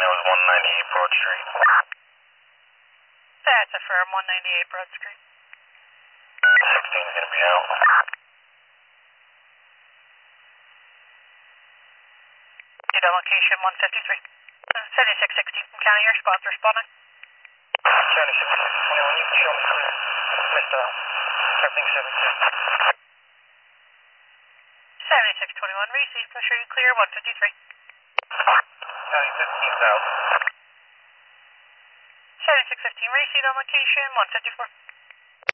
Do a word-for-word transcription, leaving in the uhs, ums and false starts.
was one ninety-eight Broad Street. That's a firm, one ninety-eight Broad Street. sixteen is going to be out. Did on location one fifty-three. seventy-six sixty from County, your spots responding. seventy-six twenty-one, you can show me clear. Missed out. Everything seventy-six. seventy-six twenty-one, received, I'll show you clear, one fifty-three. County fifteen thousand. seventy-six fifteen, received on location, one fifty-four.